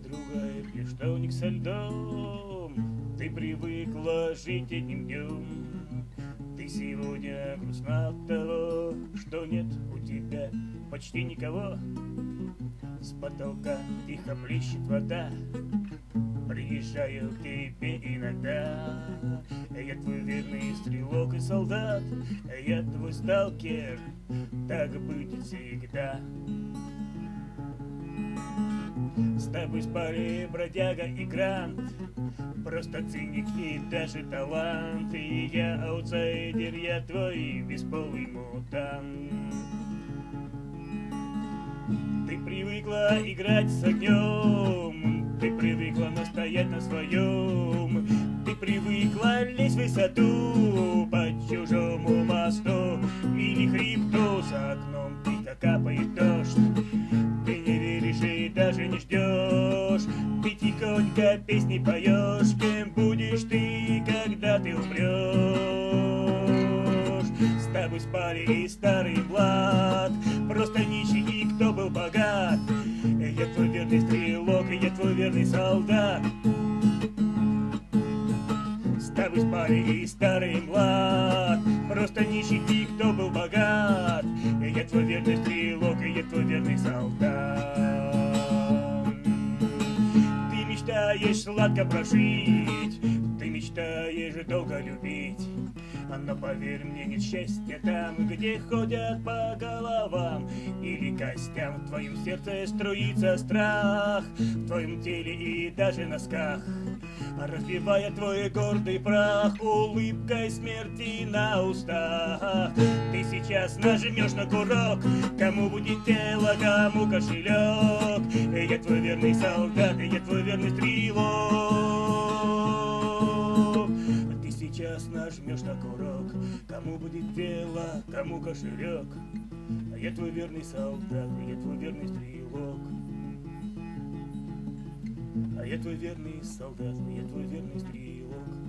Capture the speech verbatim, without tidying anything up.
подругой пьешь тоник со льдом. Ты привыкла жить одним днем. Ты сегодня грустна от того, что нет у тебя почти никого. С потолка тихо плещет вода. Приезжаю к тебе иногда. Я твой верный стрелок и солдат. Я твой сталкер. Так будет всегда. С тобой спали бродяга и грант, просто циник и даже талант. И я аутсайдер, я твой бесполый мутант. Ты привыкла играть с огнем, ты привыкла настоять на своем. Ты привыкла лезть в высоту по чужому мосту или хребту. За окном тихо капает дождь. Ты не веришь и даже не ждешь. Ты тихонько песни поешь. Кем будешь ты, когда ты умрешь? С тобой спали и старый Влад, просто нищий и кто был богат. Я твой верный стрелок, я твой верный солдат. С тобой спали и старый Влад, просто нищий и кто был богат. Я твой верный стрелок, я твой верный солдат. Ты мечтаешь сладко прожить, ты мечтаешь долго любить. Но поверь мне, нет счастья там, где ходят по головам или костям. В твоем сердце струится страх, в твоем теле и даже носках, разбивая твой гордый прах улыбкой смерти на устах. Ты сейчас нажмешь на курок, кому будет тело, кому кошелек. Я твой верный солдат, я твой верный стрелок. Ты сейчас нажмешь на курок, кому будет дело, кому кошелек. Я твой верный солдат, я твой верный стрелок. А я твой верный солдат, я твой верный стрелок.